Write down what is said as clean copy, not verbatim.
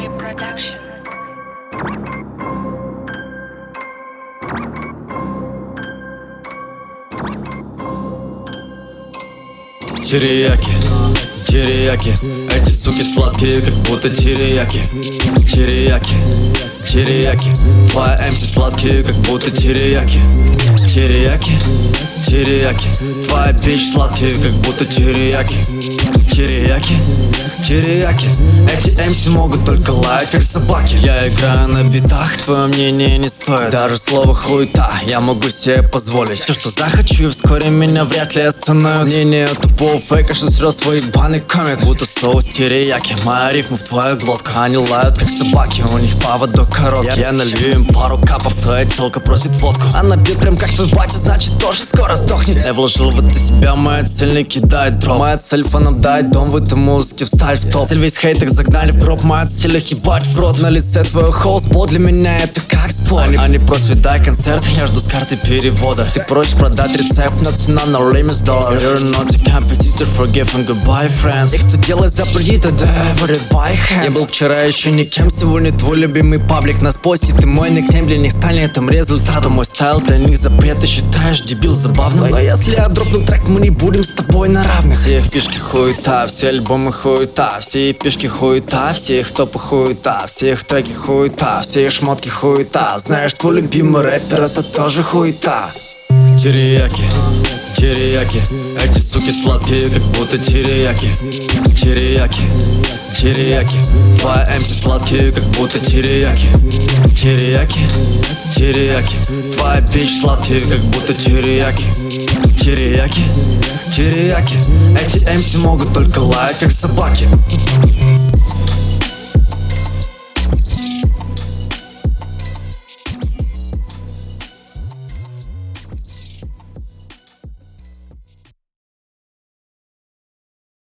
Production. Терияки, терияки, эти суки сладкие, как будто терияки. Терияки, терияки, твои МС сладкие, как будто терияки. Терияки, терияки, твоя бич сладкие, как будто терияки. Терияки, терияки, эти МС могут только лаять, как собаки. Я играю на битах, твое мнение не стоит даже слова хуета, я могу себе позволить все, что захочу, и вскоре меня вряд ли остановят. Мнение тупого фейка, что срёс твой ебаный коммент. Будто соус терияки, моя рифма в твою глотку. Они лают, как собаки, у них поводок короткий. Я налью им пару капов, твоя телка просит водку. Она бьет прям как твой батя, значит тоже скоро сдохнет. Я вложил в это себя, моя цель не кидает дроп. Моя цель фанам дать дом в этой музыке, встать в топ. Цель весь хейт их загнали в гроб, моя цель их ебать в рот. На лице твой холстбол, для меня это как спорт. Они просят дай концерт, я жду с карты перевода. Ты просишь продать рецепт, но цена на время с доллара. You're not a competitor, forgive and goodbye, friends. Их кто делает запретит, да everybody by hands. Я был вчера еще никем, сегодня твой любимый паблик нас постит. И мой никнейм для них станет этим результатом. Мой стайл для них запрет, ты считаешь дебил забавным. Но если я дропну трек, мы не будем с тобой на равных. Все их фишки хуета, все альбомы хуета, все эпишки хуета, все их топы хуета, все их треки хуета, все их шмотки хуета. Знаешь, твой любимый рэпер это тоже хуета. Терияки, терияки, эти суки сладкие, как будто терияки. Терияки, терияки, твои МС сладкие, как будто терияки. Терияки, терияки, твоя бич сладкие, как будто терияки. Терияки, терияки, эти МС могут только лаять, как собаки.